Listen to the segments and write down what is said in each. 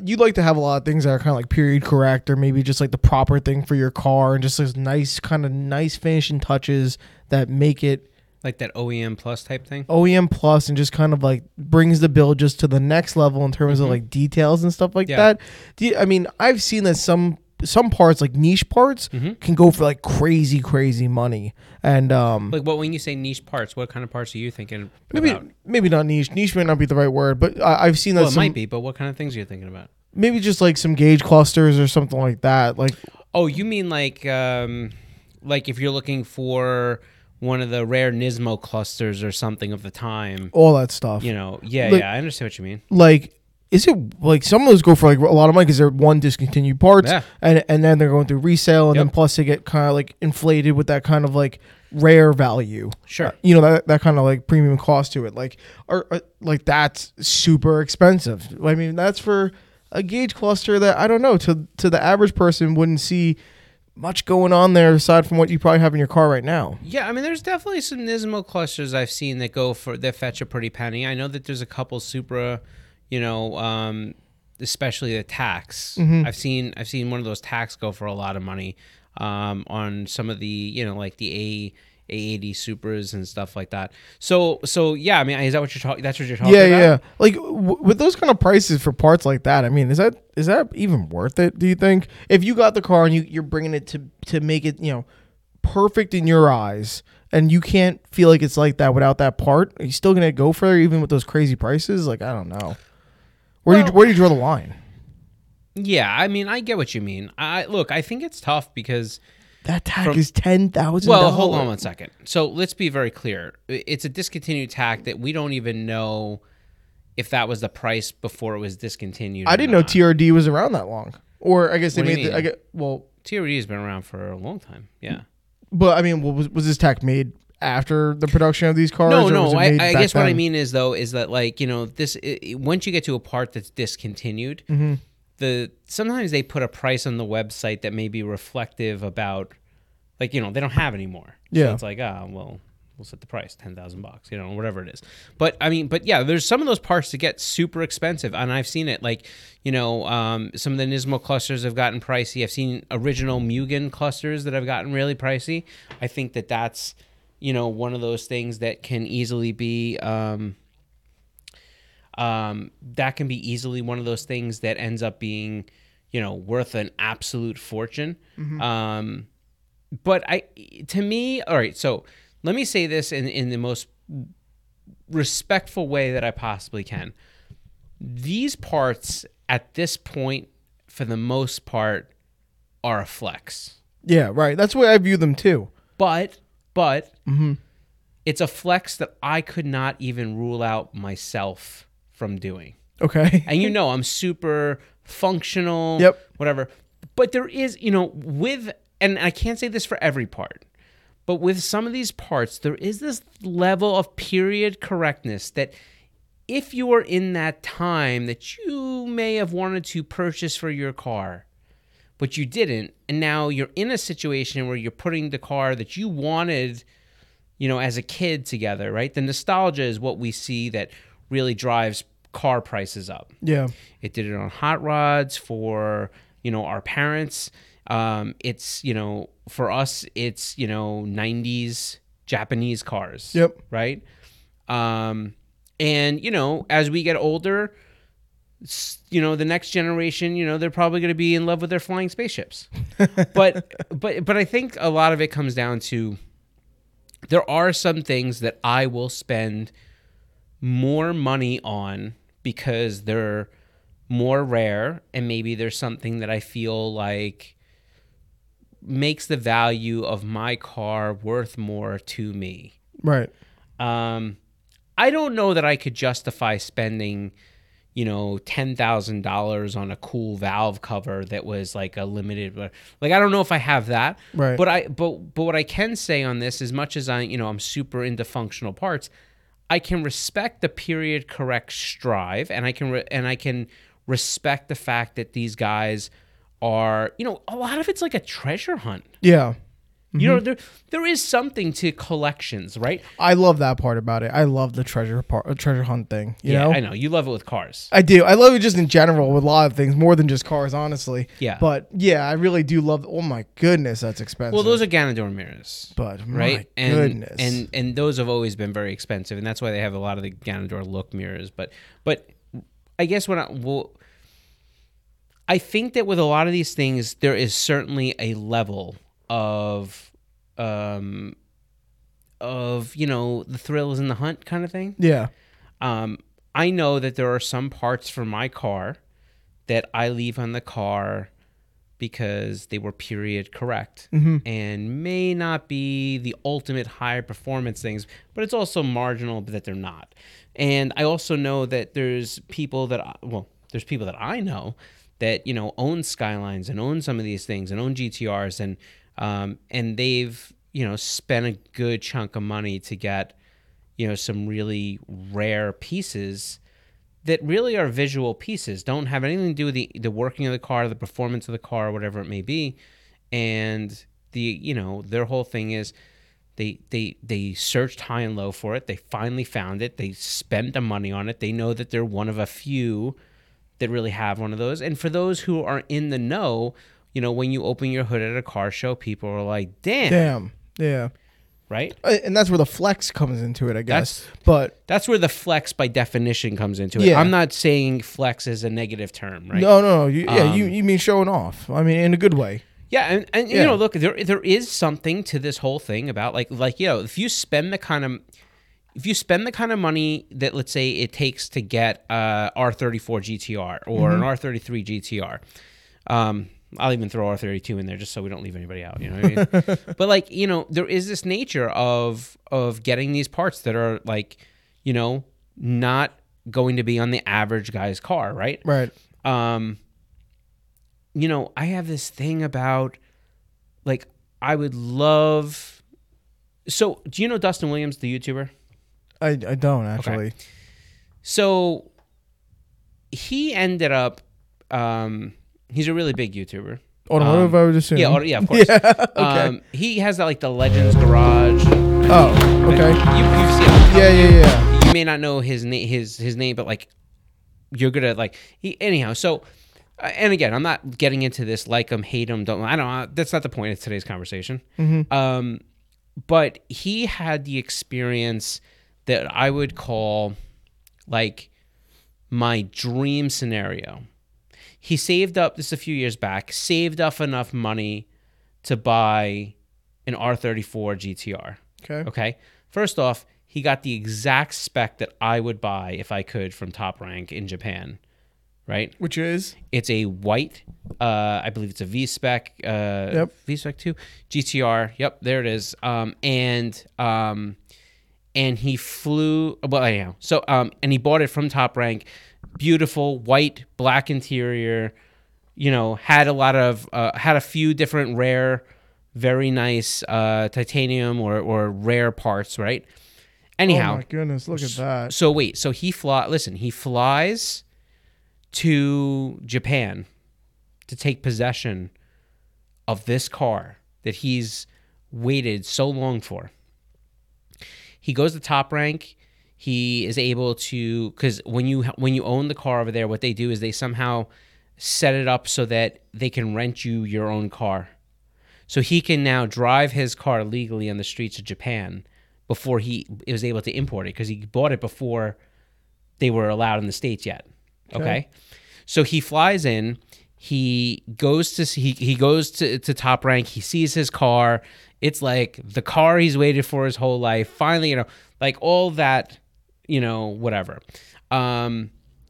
you like to have a lot of things that are kind of like period correct, or maybe just like the proper thing for your car, and just those nice finishing touches that make it like that OEM plus type thing. OEM plus, and just kind of like brings the build just to the next level in terms of like details and stuff like that. I mean, I've seen that some parts, like niche parts, can go for like crazy money. And like, what, when you say niche parts, what kind of parts are you thinking about? Maybe not niche. Niche may not be the right word, but I've seen that. Well, it might be, but what kind of things are you thinking about? Maybe just like some gauge clusters or something like that. Like, oh, you mean like if you're looking for one of the rare Nismo clusters or something of the time, all that stuff. You know, I understand what you mean. Like, is it like some of those go for like a lot of money because they're one discontinued parts, and then they're going through resale, and then plus they get kind of like inflated with that kind of like rare value. Sure, you know, that kind of like premium cost to it. Like, or like that's super expensive. I mean, that's for a gauge cluster that I don't know, to the average person wouldn't see much going on there aside from what you probably have in your car right now. Yeah, I mean, there's definitely some Nismo clusters I've seen that fetch a pretty penny. I know that there's a couple Supra, you know, especially the tax. I've seen one of those tax go for a lot of money on some of the, you know, like the A80 Supras and stuff like that. So yeah, I mean, is that what you're talking? That's what you're talking about? Yeah. Like with those kind of prices for parts like that, I mean, is that even worth it? Do you think if you got the car and you're bringing it to make it, you know, perfect in your eyes, and you can't feel like it's like that without that part, are you still gonna go for it even with those crazy prices? Like, I don't know. Where do you draw the line? Yeah, I mean, I get what you mean. I think it's tough because that tag is $10,000. Well, hold on one second. So let's be very clear. It's a discontinued tag that we don't even know if that was the price before it was discontinued. I didn't know TRD was around that long. Or I guess they made TRD has been around for a long time. Yeah. But I mean, was this tag made after the production of these cars? No. I guess what I mean is that, like, you know, once you get to a part that's discontinued, sometimes they put a price on the website that may be reflective about, like, you know, they don't have anymore. Yeah. So it's like, well, we'll set the price $10,000, you know, whatever it is. But I mean, yeah, there's some of those parts that get super expensive, and I've seen it. Like, you know, some of the Nismo clusters have gotten pricey. I've seen original Mugen clusters that have gotten really pricey. I think that's, you know, one of those things that can easily be one of those things that ends up being, you know, worth an absolute fortune. But to me, all right, so let me say this in the most respectful way that I possibly can. These parts at this point, for the most part, are a flex. Yeah, right. That's the way I view them too. But it's a flex that I could not even rule out myself from doing. Okay. And you know, I'm super functional, whatever. But there is, you know, and I can't say this for every part, but with some of these parts, there is this level of period correctness that if you are in that time that you may have wanted to purchase for your car, but you didn't, and now you're in a situation where you're putting the car that you wanted, you know, as a kid together, right? The nostalgia is what we see that really drives car prices up. Yeah. It did it on hot rods for, you know, our parents. It's, you know, for us, it's, you know, 90s Japanese cars. Yep. Right? And, you know, as we get older, you know, the next generation, you know, they're probably going to be in love with their flying spaceships. But I think a lot of it comes down to there are some things that I will spend more money on because they're more rare, and maybe there's something that I feel like makes the value of my car worth more to me. Right. I don't know that I could justify spending, you know, $10,000 on a cool valve cover that was like a limited, like, I don't know if I have that. Right. But what I can say on this, as much as I'm super into functional parts, I can respect the period correct strive, and I can respect the fact that these guys are, you know, a lot of it's like a treasure hunt. Yeah. You know, there is something to collections, right? I love that part about it. I love the treasure hunt thing. You know? I know you love it with cars. I do. I love it just in general with a lot of things, more than just cars, honestly. Yeah. But yeah, I really do love. Oh my goodness, that's expensive. Well, those are Ganador mirrors, but right? My goodness, and those have always been very expensive, and that's why they have a lot of the Ganador look mirrors. But I guess I think that with a lot of these things, there is certainly a level of you know, the thrill is in the hunt kind of thing. Yeah. I know that there are some parts for my car that I leave on the car because they were period correct and may not be the ultimate high performance things, but it's also marginal that they're not. And I also know that there's people that I know that, you know, own Skylines and own some of these things and own GTRs and they've, you know, spent a good chunk of money to get, you know, some really rare pieces that really are visual pieces, don't have anything to do with the working of the car, the performance of the car, whatever it may be. And you know, their whole thing is they searched high and low for it. They finally found it. They spent the money on it. They know that they're one of a few that really have one of those. And for those who are in the know, you know, when you open your hood at a car show, people are like, damn. Yeah. Right? And that's where the flex comes into it, I guess. But that's where the flex by definition comes into it. Yeah. I'm not saying flex is a negative term, right? No. You mean showing off. I mean, in a good way. Yeah, and you know, look, there is something to this whole thing about like you know, if you spend the kind of money that, let's say, it takes to get R34 GTR or an R33 GTR, I'll even throw R32 in there just so we don't leave anybody out. You know what I mean? But like, you know, there is this nature of getting these parts that are like, you know, not going to be on the average guy's car, right? Right. You know, I have this thing about like I would love. So, do you know Dustin Williams, the YouTuber? I don't actually. Okay. So he ended up. He's a really big YouTuber. Automotive, I would assume. Yeah, of course. Yeah, okay. He has that, like the Legends Garage. Oh, okay. You've seen him. Yeah. You may not know his name, but like you're gonna like anyhow. So, and again, I'm not getting into this like him, hate him, don't. I don't know. That's not the point of today's conversation. But he had the experience that I would call like my dream scenario. He saved up, this is a few years back, saved up enough money to buy an R34 GTR. Okay. First off, he got the exact spec that I would buy if I could from Top Rank in Japan, right? Which is? It's a white, I believe it's a V-Spec, V-Spec 2, GTR. Yep, there it is. And he flew, well, anyhow. So, and he bought it from Top Rank. Beautiful white, black interior, you know, had a few different rare, very nice titanium or rare parts, right? Anyhow. Oh my goodness, look at that. So wait, so he flies to Japan to take possession of this car that he's waited so long for. He goes to Top Rank. He is able to, because when you own the car over there, what they do is they somehow set it up so that they can rent you your own car. So he can now drive his car legally on the streets of Japan before he was able to import it, because he bought it before they were allowed in the States yet. Okay? So he flies in. He goes to Top Rank. He sees his car. It's like the car he's waited for his whole life. Finally, you know, like all that. You know, whatever. And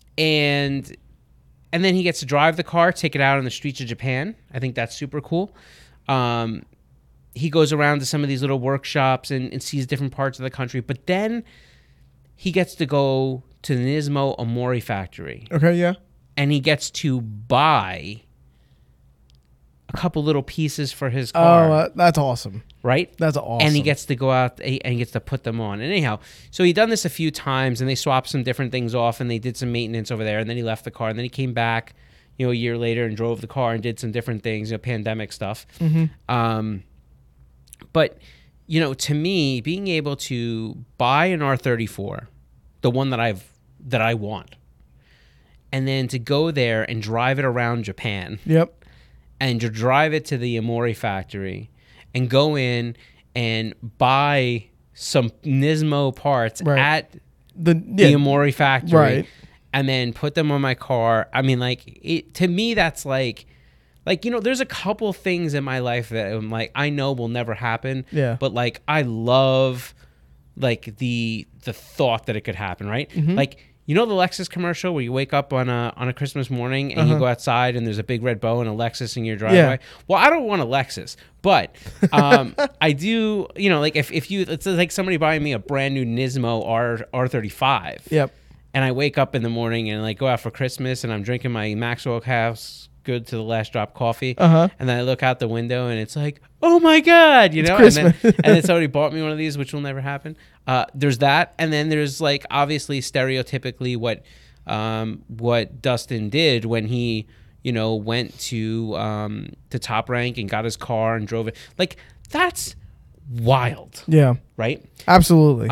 then he gets to drive the car, take it out on the streets of Japan. I think that's super cool. He goes around to some of these little workshops and sees different parts of the country. But then he gets to go to the Nismo Omori factory. Okay, yeah. And he gets to buy a couple little pieces for his car. Oh, that's awesome. Right? That's awesome. And he gets to go out and he gets to put them on. And anyhow, so he done this a few times, and they swapped some different things off, and they did some maintenance over there, and then he left the car, and then he came back, you know, a year later and drove the car and did some different things, you know, pandemic stuff. But, you know, to me, being able to buy an R34, the one that I want, and then to go there and drive it around Japan. Yep. And to drive it to the Amori factory and go in and buy some Nismo parts at the Amori factory, right, and then put them on my car. I mean, like, to me, that's like, you know, there's a couple things in my life that I'm like, I know will never happen. Yeah. But like, I love like the thought that it could happen, right? Mm-hmm. Like, you know the Lexus commercial where you wake up on a Christmas morning and you go outside and there's a big red bow and a Lexus in your driveway? Yeah. Well, I don't want a Lexus, but I do, you know, like if you, it's like somebody buying me a brand new Nismo R35. Yep. And I wake up in the morning and like go out for Christmas and I'm drinking my Maxwell House good to the last drop coffee. And then I look out the window and it's like, oh my God, you know, and then somebody bought me one of these, which will never happen. There's that. And then there's like, obviously stereotypically what Dustin did when he, you know, went to Top Rank and got his car and drove it. Like, that's wild. Yeah. Right? Absolutely.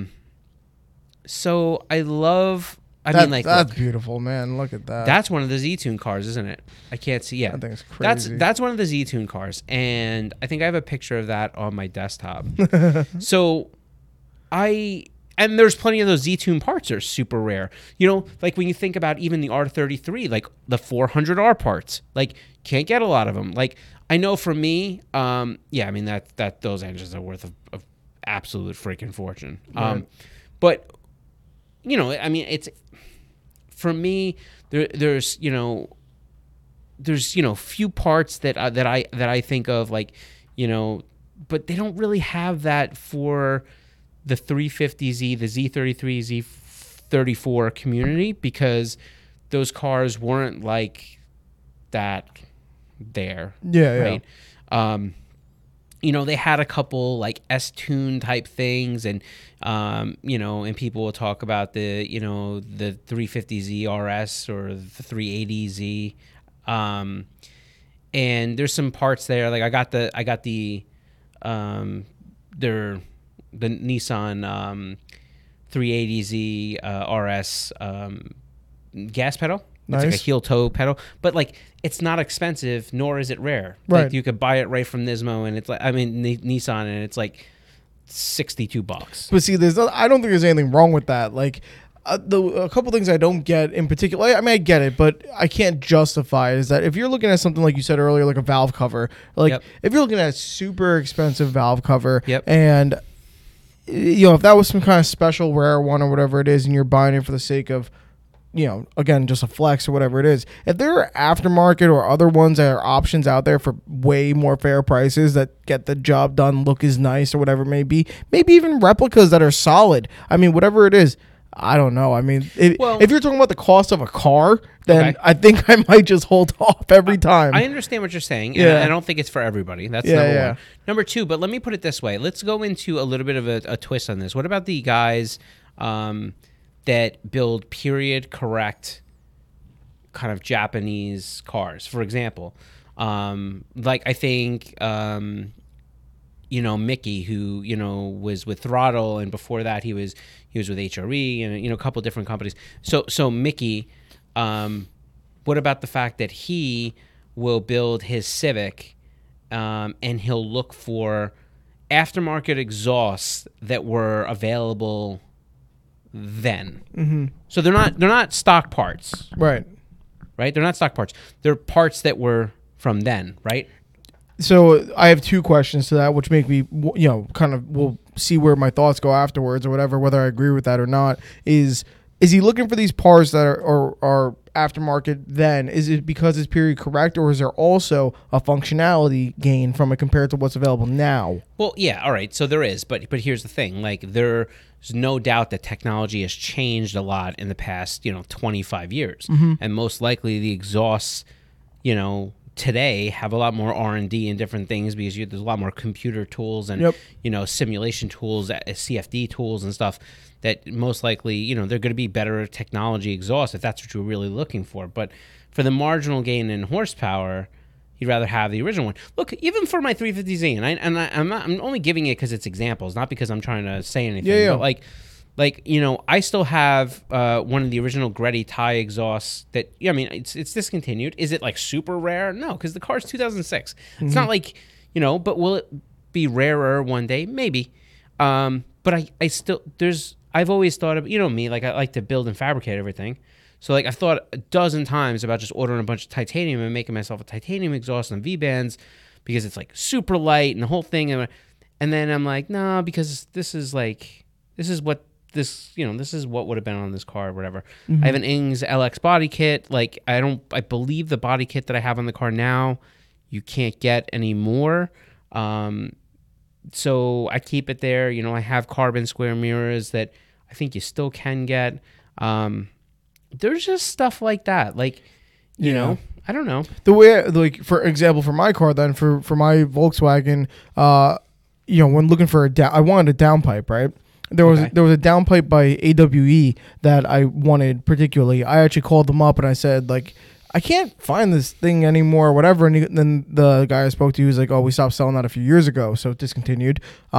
So I love, mean, like, that's beautiful, man. Look at that. That's one of the Z-Tune cars, isn't it? I can't see. Yeah, I think it's crazy. That's one of the Z-Tune cars, and I think I have a picture of that on my desktop. So, and there's plenty of those Z-Tune parts that are super rare. You know, like when you think about even the R33, like the 400R parts, like can't get a lot of them. Like I know for me, yeah, I mean that those engines are worth a absolute freaking fortune. Right. But you know, I mean, it's. For me, there's few parts that I think of, like, you know, but they don't really have that for the 350Z, the Z33, Z34 community, because those cars weren't like that there. Yeah, right. Yeah. You know, they had a couple like S-Tune type things, and you know, and people will talk about the 350Z RS or the 380Z, and there's some parts there. Like I got the Nissan 380Z RS gas pedal. It's like a heel toe pedal, but like it's not expensive, nor is it rare. Right. Like you could buy it right from Nismo, and it's like, I mean, Nissan, and it's like $62. But see, I don't think there's anything wrong with that. Like a couple things I don't get in particular. I mean, I get it, but I can't justify it. Is that if you're looking at something like you said earlier, like a valve cover, like if you're looking at a super expensive valve cover, and you know, if that was some kind of special rare one or whatever it is, and you're buying it for the sake of, you know, again, just a flex or whatever it is. If there are aftermarket or other ones that are options out there for way more fair prices that get the job done, look as nice or whatever it may be, maybe even replicas that are solid. I mean, whatever it is, I don't know. I mean, if you're talking about the cost of a car, then I think I might just hold off every time. I understand what you're saying, and I don't think it's for everybody. That's number one. Number two, but let me put it this way. Let's go into a little bit of a twist on this. What about the guys that build period correct kind of Japanese cars? For example, like I think, you know, Mickey, who, you know, was with Throttle, and before that he was with HRE and, you know, a couple different companies. So Mickey, what about the fact that he will build his Civic, and he'll look for aftermarket exhausts that were available then. Mm-hmm. So they're not stock parts. Right. They're not stock parts. They're parts that were from then, right? So I have two questions to that, which make me, you know, kind of, we'll see where my thoughts go afterwards or whatever, whether I agree with that or not. Is he looking for these parts that are aftermarket then? Is it because it's period correct, or is there also a functionality gain from it compared to what's available now? Well, yeah, all right. So there is, but here's the thing. Like, there's no doubt that technology has changed a lot in the past, 25 years. Mm-hmm. And most likely the exhausts, today have a lot more R&D and different things because there's a lot more computer tools and, simulation tools, CFD tools and stuff that most likely, they're going to be better technology exhausts if that's what you're really looking for. But for the marginal gain in horsepower, he'd rather have the original one. Look, even for my 350Z, I'm only giving it because it's examples, not because I'm trying to say anything. Yeah. But I still have one of the original Greddy tie exhausts that, I mean, it's discontinued. Is it like super rare? No, because the car's 2006. It's not like, but will it be rarer one day? Maybe. But I still, I've always thought of, me, like I like to build and fabricate everything. So like I've thought a dozen times about just ordering a bunch of titanium and making myself a titanium exhaust and V-bands because it's like super light and the whole thing. And then I'm like, no, because this is what would have been on this car or whatever. I have an Ings LX body kit. Like I believe the body kit that I have on the car now, you can't get anymore. So I keep it there. I have carbon square mirrors that I think you still can get. There's just stuff like that. Like, I don't know. The way, like, for example, for my car, then for my Volkswagen, when looking for I wanted a downpipe, right? There was a downpipe by AWE that I wanted particularly. I actually called them up and I said, like, I can't find this thing anymore or whatever. And then the guy I spoke to was like, oh, we stopped selling that a few years ago, so it discontinued.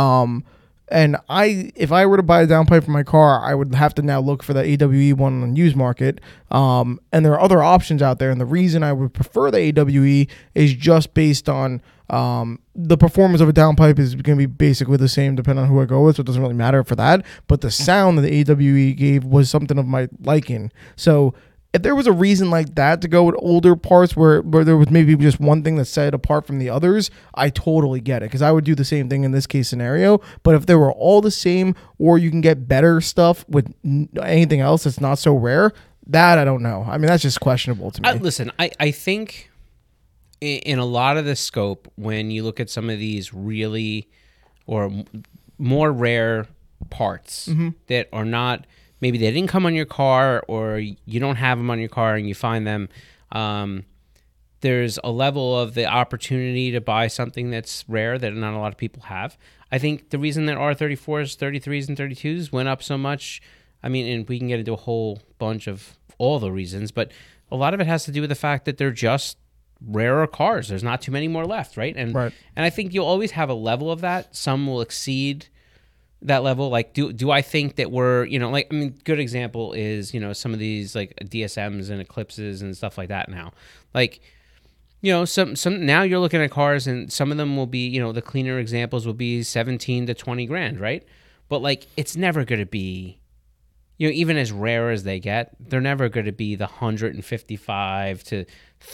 And if I were to buy a downpipe for my car, I would have to now look for the AWE one on the used market. And there are other options out there. And the reason I would prefer the AWE is just based on the performance of a downpipe is going to be basically the same depending on who I go with. So it doesn't really matter for that. But the sound that the AWE gave was something of my liking. So if there was a reason like that to go with older parts where there was maybe just one thing that set it apart from the others, I totally get it because I would do the same thing in this case scenario. But if they were all the same or you can get better stuff with anything else that's not so rare, that I don't know. I mean, that's just questionable to me. Listen, I think in a lot of the scope, when you look at some of these really or more rare parts that are not... Maybe they didn't come on your car or you don't have them on your car and you find them. There's a level of the opportunity to buy something that's rare that not a lot of people have. I think the reason that R34s, 33s, and 32s went up so much, I mean, and we can get into a whole bunch of all the reasons, but a lot of it has to do with the fact that they're just rarer cars. There's not too many more left, right? And I think you'll always have a level of that. Some will exceed that level. Like, do I think that we're, good example is, some of these like DSMs and Eclipses and stuff like that now. Like, some now you're looking at cars and some of them will be, the cleaner examples will be 17 to 20 grand, right? But like, it's never going to be, even as rare as they get, they're never going to be the $155 to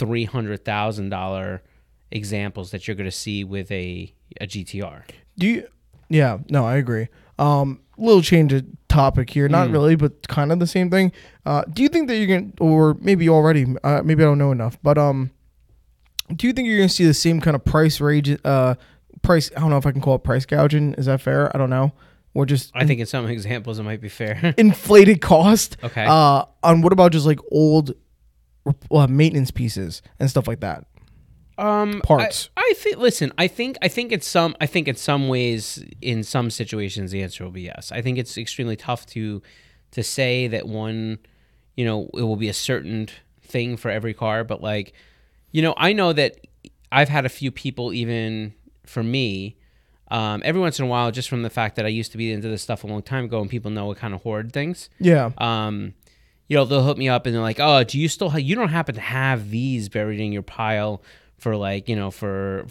$300,000 examples that you're going to see with a GTR. Yeah, no, I agree. Little change of topic here, not really, but kind of the same thing. Do you think that you're going to, or maybe already, maybe I don't know enough, but do you think you're going to see the same kind of price range, I don't know if I can call it price gouging. Is that fair? I don't know. Or just... I think in some examples it might be fair. Inflated cost. Okay. On what about just like old maintenance pieces and stuff like that? Parts. I think. Listen, I think in some ways, in some situations, the answer will be yes. I think it's extremely tough to say that one, it will be a certain thing for every car. But like, I know that I've had a few people, even for me, every once in a while, just from the fact that I used to be into this stuff a long time ago, and people know what kind of hoard things. Yeah. They'll hook me up and they're like, "Oh, do you still? You don't happen to have these buried in your pile?" For like, for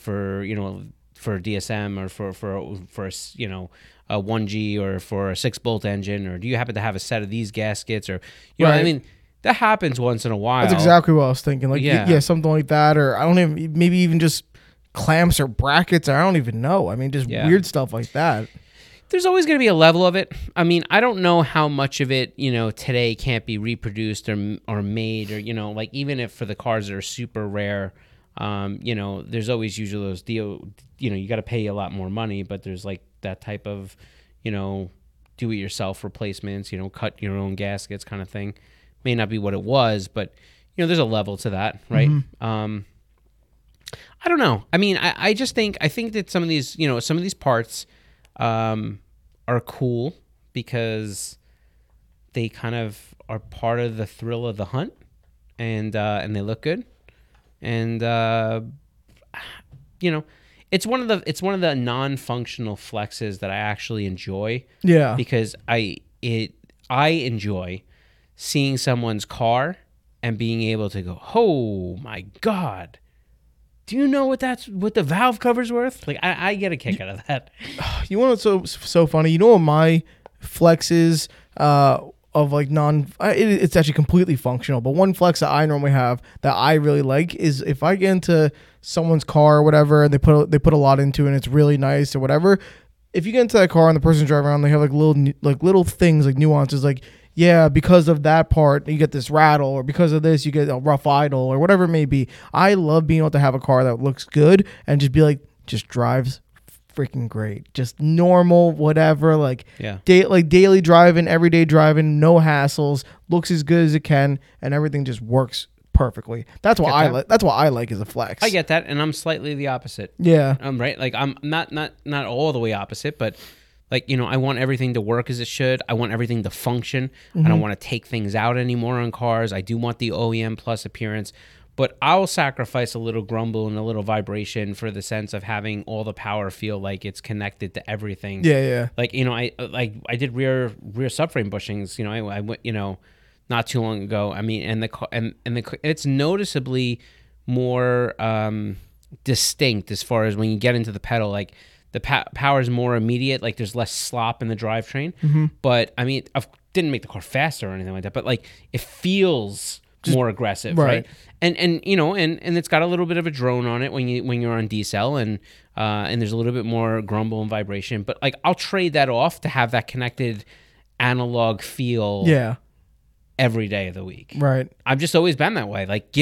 DSM or for a 1G or for a 6-bolt engine, or do you happen to have a set of these gaskets, or know what I mean? That happens once in a while. That's exactly what I was thinking. Like, yeah, something like that, or I don't even, maybe even just clamps or brackets, or I don't even know. I mean, just weird stuff like that. There's always going to be a level of it. I mean, I don't know how much of it, today can't be reproduced or made, or, like even if for the cars that are super rare, there's always usually those you got to pay a lot more money, but there's like that type of, do-it-yourself replacements, cut your own gaskets kind of thing. May not be what it was, but, there's a level to that, right? I don't know. I mean, I think that some of these parts are cool because they kind of are part of the thrill of the hunt, and they look good. And you know, it's one of the non-functional flexes that I actually enjoy. Yeah. Because I enjoy seeing someone's car and being able to go, oh my God, do you know what the valve cover's worth? Like I get a kick out of that. You know what's so funny? You know what my flex is of like it's actually completely functional, but one flex that I normally have that I really like is if I get into someone's car or whatever and they put a lot into it and it's really nice or whatever. If you get into that car and the person's driving around, they have like little things, like nuances, like, yeah, because of that part, you get this rattle, or because of this, you get a rough idle, or whatever it may be. I love being able to have a car that looks good and just be like, just drives freaking great. Just normal, whatever, like, daily driving, everyday driving, no hassles, looks as good as it can, and everything just works perfectly. That's what I like. That's what I like as a flex. I get that, and I'm slightly the opposite. Yeah. Right? Like, I'm not all the way opposite, but like, you know, I want everything to work as it should. I want everything to function. I don't want to take things out anymore on cars. I do want the OEM plus appearance, but I'll sacrifice a little grumble and a little vibration for the sense of having all the power feel like it's connected to everything. Yeah. Like, you know, I did rear subframe bushings. You know, I went, you know, not too long ago. I mean, and it's noticeably more distinct as far as when you get into the pedal, like, the power is more immediate. Like, there's less slop in the drivetrain. But I mean, I didn't make the car faster or anything like that. But like, it feels more aggressive, right? And you know, and it's got a little bit of a drone on it when you're on decel, and there's a little bit more grumble and vibration. But like, I'll trade that off to have that connected analog feel. Yeah. Every day of the week. Right. I've just always been that way. Like,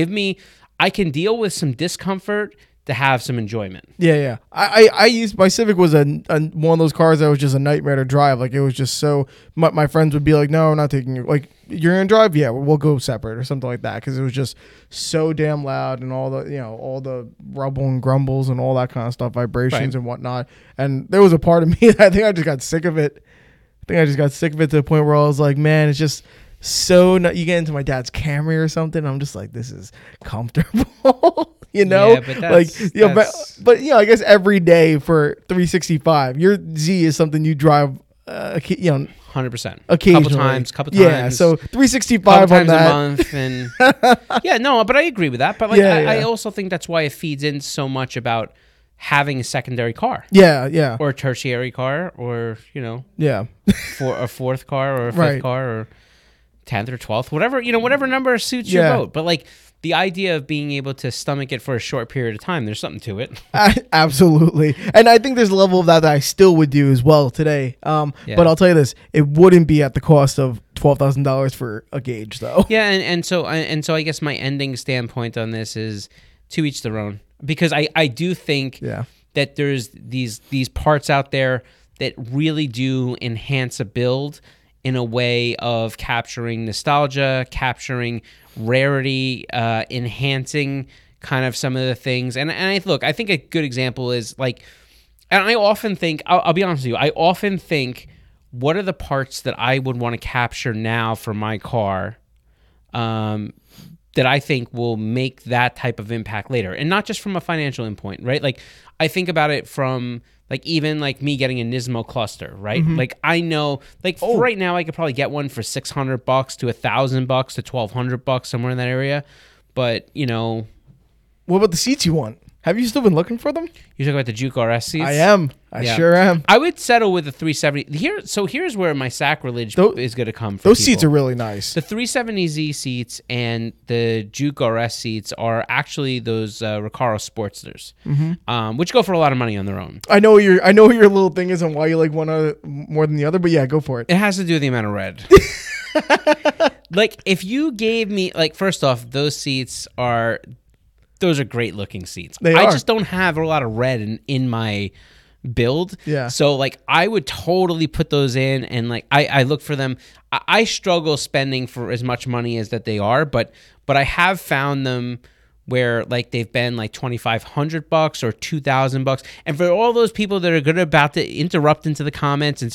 I can deal with some discomfort to have some enjoyment. Yeah. I used, my Civic was a one of those cars that was just a nightmare to drive. Like, it was just so, my friends would be like, no, I'm not taking you. Like, you're gonna drive? Yeah, we'll go separate or something like that, because it was just so damn loud and all the, you know, all the rumble and grumbles and all that kind of stuff, vibrations and whatnot. And there was a part of me that I think I just got sick of it. To the point where I was like, man, it's just so you get into my dad's Camry or something, I'm just like, this is comfortable. You know, yeah, but that's, like, you know, but you know, I guess every day for 365, your Z is something you drive, you know, 100%, occasionally, couple times, yeah. So 365 on that, a month, and yeah, no, but I agree with that. But like, I also think that's why it feeds in so much about having a secondary car, yeah, or a tertiary car, or, you know, for a fourth car or a fifth car or 10th or 12th, whatever, you know, whatever number suits your boat. But like, the idea of being able to stomach it for a short period of time, there's something to it. Absolutely. And I think there's a level of that I still would do as well today. But I'll tell you this, it wouldn't be at the cost of $12,000 for a gauge, though. Yeah, and so I guess my ending standpoint on this is to each their own, because I do think that there's these parts out there that really do enhance a build in a way of capturing nostalgia, capturing rarity, enhancing kind of some of the things. And I think a good example is like, and I often think, I'll be honest with you, I often think, what are the parts that I would want to capture now for my car that I think will make that type of impact later? And not just from a financial endpoint, right? Like, I think about it from, like, even like me getting a Nismo cluster, right? Like, I know, like, right now I could probably get one for $600 to $1,000 to $1,200, somewhere in that area. But, you know, what about the seats you want? Have you still been looking for them? You're talking about the Juke RS seats? I am. I sure am. I would settle with the 370. Here's where my sacrilege is going to come from. Those seats are really nice. The 370Z seats and the Juke RS seats are actually those Recaro Sportsters, which go for a lot of money on their own. I know what your little thing is and why you like one more than the other, but yeah, go for it. It has to do with the amount of red. Like, if you gave me, like, first off, those are great looking seats. I just don't have a lot of red in my build. Yeah. So like, I would totally put those in, and like, I look for them. I struggle spending for as much money as that they are, but I have found them where like they've been like $2,500 or $2,000. And for all those people that are about to interrupt into the comments and say,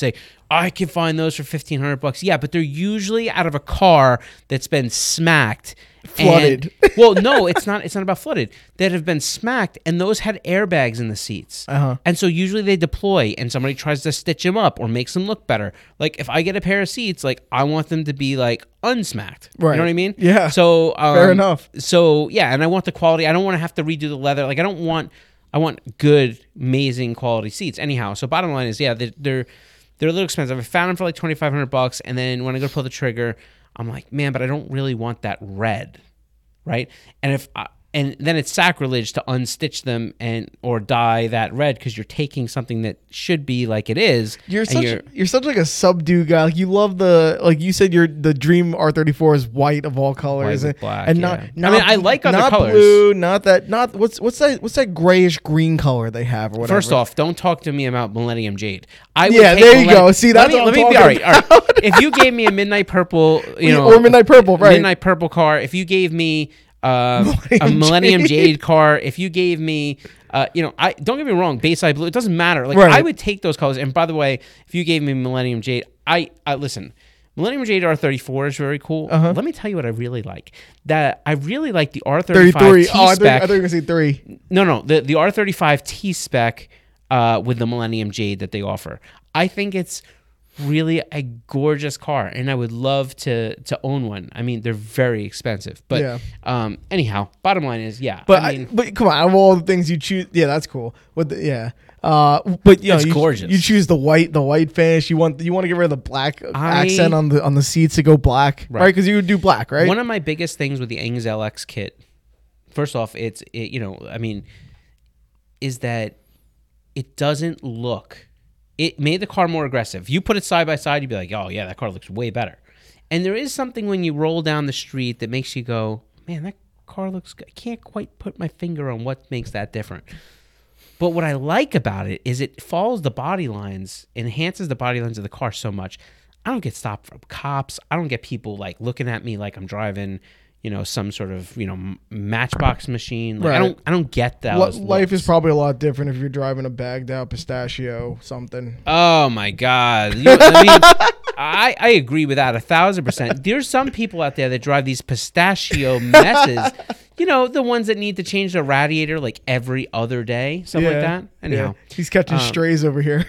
I can find those for $1,500. Yeah, but they're usually out of a car that's been smacked. Flooded. Well, no, it's not about flooded. That have been smacked, and those had airbags in the seats. And so usually they deploy, and somebody tries to stitch them up or makes them look better. Like if I get a pair of seats, like I want them to be like unsmacked. Right. You know what I mean? Yeah. So fair enough. So yeah, and I want the quality. I don't want to have to redo the leather. Like I want good, amazing quality seats. Anyhow, so bottom line is, yeah, they're a little expensive. I found them for like $2,500, and then when I go to pull the trigger, I'm like, man, but I don't really want that red, right? And then it's sacrilege to unstitch them or dye that red because you're taking something that should be like it is. You're such like a subdue guy. Like you love like you said the Dream R34 is white of all colors, white with black, and yeah. not I mean, I like other not colors. Blue, not what's that grayish green color they have or whatever. First off, don't talk to me about Millennium Jade. There you go. See, that's what I'm talking all right. If you gave me a midnight purple, or midnight purple, right? Midnight purple car. If you gave me a Millennium Jade car, if you gave me, I don't get me wrong, Bayside Blue, it doesn't matter. Like I would take those colors. And by the way, if you gave me Millennium Jade, I listen. Millennium Jade R34 is very cool. Let me tell you what I really like. That I really like the R35 T-Spec. I thought you were gonna say 3. No, the R35 T-Spec with the Millennium Jade that they offer. I think it's really a gorgeous car, and I would love to own one. I mean, they're very expensive, but anyhow, bottom line is, yeah. But but come on, out of all the things you choose, yeah, that's cool. But but it's gorgeous. You choose the white finish. You want to get rid of the black accent on the seats to go black, right? Because you would do black, right? One of my biggest things with the Ings LX kit, first off, is that it doesn't look. It made the car more aggressive. You put it side by side, you'd be like, oh, yeah, that car looks way better. And there is something when you roll down the street that makes you go, man, that car looks good. I can't quite put my finger on what makes that different. But what I like about it is it follows the body lines, enhances the body lines of the car so much. I don't get stopped from cops. I don't get people like looking at me like I'm driving, some sort of, Matchbox machine. Like, right. I don't get that. Life is probably a lot different if you're driving a bagged out pistachio something. Oh my God. I agree with that 1,000%. There's some people out there that drive these pistachio messes. The ones that need to change their radiator like every other day, something like that. Anyhow, he's catching strays over here.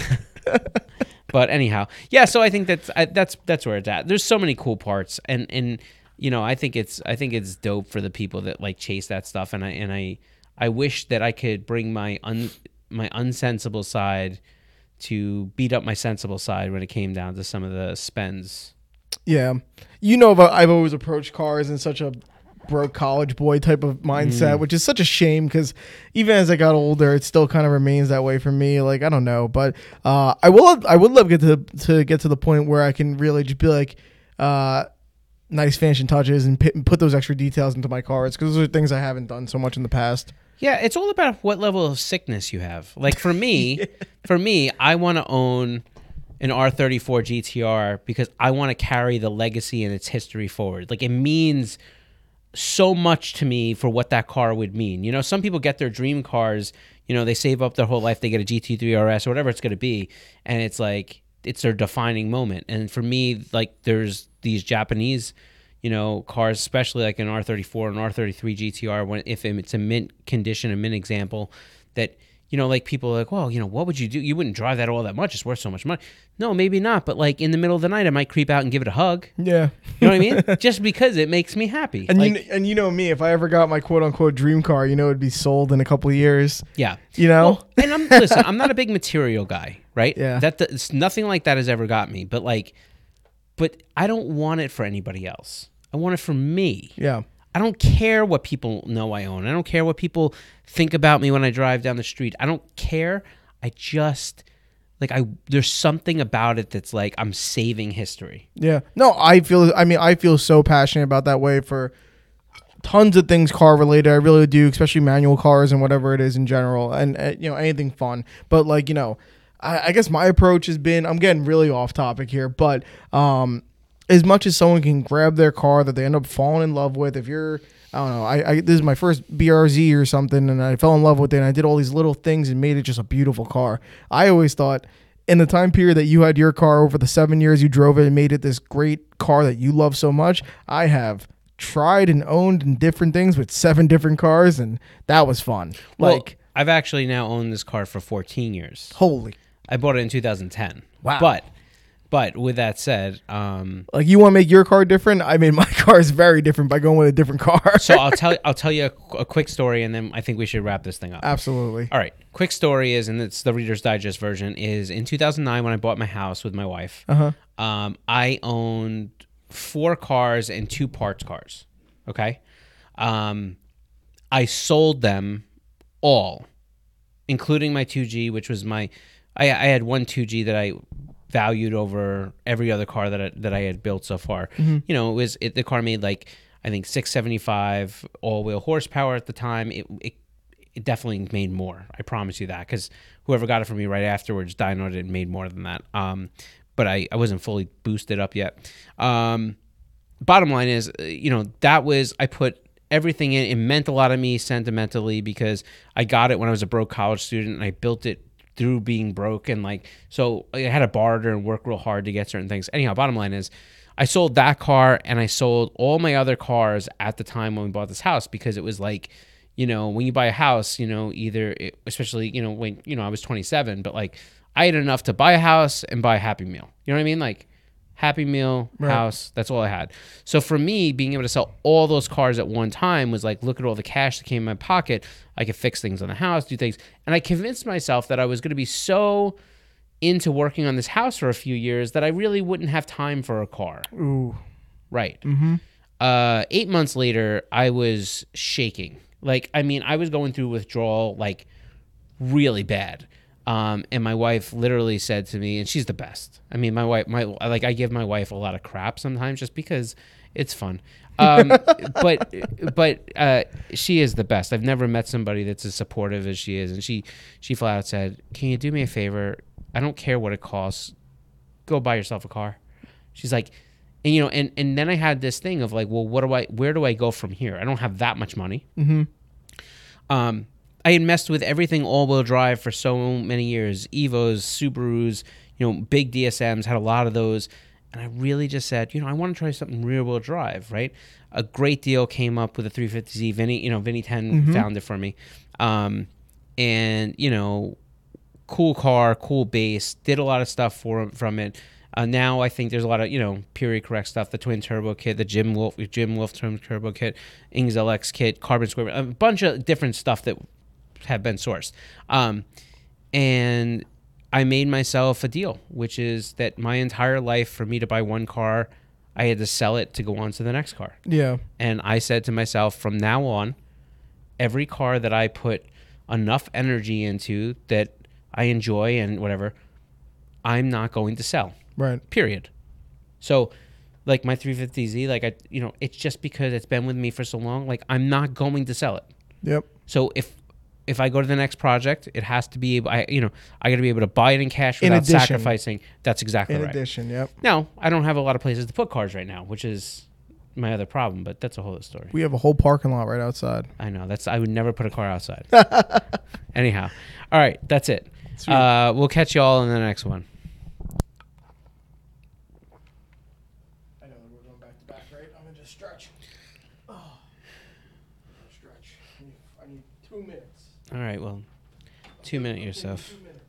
But anyhow, yeah. So I think that's where it's at. There's so many cool parts, and I think it's dope for the people that like chase that stuff, and I wish that I could bring my unsensible side to beat up my sensible side when it came down to some of the spends. Yeah, I've always approached cars in such a broke college boy type of mindset, which is such a shame because even as I got older, it still kind of remains that way for me. Like I don't know, but I would love to get to the point where I can really just be like. Nice finishing touches and put those extra details into my cars because those are things I haven't done so much in the past. Yeah, it's all about what level of sickness you have. Like for me, I want to own an R34 GTR because I want to carry the legacy and its history forward. Like it means so much to me for what that car would mean. Some people get their dream cars, they save up their whole life, they get a GT3 RS or whatever it's going to be, and it's like it's their defining moment. And for me, like there's these Japanese, cars, especially like an R34 and R33 GTR, if it's a mint condition, a mint example, that, like people are like, well, what would you do? You wouldn't drive that all that much. It's worth so much money. No, maybe not. But like in the middle of the night, I might creep out and give it a hug. Yeah. You know what I mean? Just because it makes me happy. And you know me, if I ever got my quote unquote dream car, it'd be sold in a couple of years. Yeah. Well, and I'm not a big material guy, right? Yeah. That's nothing like that has ever got me. But I don't want it for anybody else. I want it for me. Yeah. I don't care what people know I own. I don't care what people think about me when I drive down the street. I don't care. I just there's something about it that's like I'm saving history. Yeah. No, I feel so passionate about that way for tons of things car related. I really do, especially manual cars and whatever it is in general, and anything fun. But I guess my approach has been, I'm getting really off topic here, but as much as someone can grab their car that they end up falling in love with, if you're, I don't know, this is my first BRZ or something, and I fell in love with it, and I did all these little things and made it just a beautiful car. I always thought in the time period that you had your car, over the 7 years you drove it and made it this great car that you love so much, I have tried and owned in different things with 7 different cars, and that was fun. Well, I've actually now owned this car for 14 years. Holy. I bought it in 2010. Wow. But with that said, like, you want to make your car different? I mean, my car is very different by going with a different car. So I'll tell you a quick story, and then I think we should wrap this thing up. Absolutely. All right. Quick story is, and it's the Reader's Digest version, is in 2009 when I bought my house with my wife. I owned 4 cars and 2 parts cars. Okay. I sold them all, including my 2G, which was I had one 2G that I valued over every other car that I had built so far. You know, the car made like, I think 675 all-wheel horsepower at the time. It definitely made more. I promise you that, because whoever got it from me right afterwards dynoed it and made more than that. But I wasn't fully boosted up yet. Bottom line is, you know, I put everything in. It meant a lot to me sentimentally because I got it when I was a broke college student, and I built it through being broke, and like, so I had to barter and work real hard to get certain things. Anyhow, bottom line is, I sold that car and I sold all my other cars at the time when we bought this house, because it was like, you know, when you buy a house, you know, especially, you know, when, you know, I was 27, but like I had enough to buy a house and buy a Happy Meal. You know what I mean? Like, Happy Meal, house, that's all I had. So for me, being able to sell all those cars at one time was like, look at all the cash that came in my pocket. I could fix things on the house, do things. And I convinced myself that I was going to be so into working on this house for a few years that I really wouldn't have time for a car. Ooh. Right. 8 months later, I was shaking. Like, I mean, I was going through withdrawal, like, really bad. And my wife literally said to me, and she's the best. I mean, I give my wife a lot of crap sometimes just because it's fun. But she is the best. I've never met somebody that's as supportive as she is. And she flat out said, "Can you do me a favor? I don't care what it costs. Go buy yourself a car." She's like, and you know, and then I had this thing of like, well, where do I go from here? I don't have that much money. I had messed with everything all-wheel drive for so many years. Evos, Subarus, you know, big DSMs, had a lot of those. And I really just said, you know, I want to try something rear-wheel drive, right? A great deal came up with a 350Z. Vinny 10 found it for me. And, you know, cool car, cool base, did a lot of stuff from it. Now I think there's a lot of, you know, period correct stuff, the twin turbo kit, the Jim Wolf twin turbo kit, Ings LX kit, Carbon Square, a bunch of different stuff that have been sourced. And I made myself a deal, which is that my entire life, for me to buy one car, I had to sell it to go on to the next car. Yeah. And I said to myself, from now on, every car that I put enough energy into that I enjoy and whatever, I'm not going to sell. Right. Period. So, like my 350Z, like it's just because it's been with me for so long, like I'm not going to sell it. Yep. So if I go to the next project, it has to be able, I got to be able to buy it in cash without sacrificing. That's exactly right. In addition, yep. Now, I don't have a lot of places to put cars right now, which is my other problem, but that's a whole other story. We have a whole parking lot right outside. I know. I would never put a car outside. Anyhow. All right. That's it. We'll catch you all in the next one. I know we're going back to back, right? I'm going to just stretch. Oh. Stretch. I need 2 minutes. All right. Well, 2 minute yourself. 2 minutes.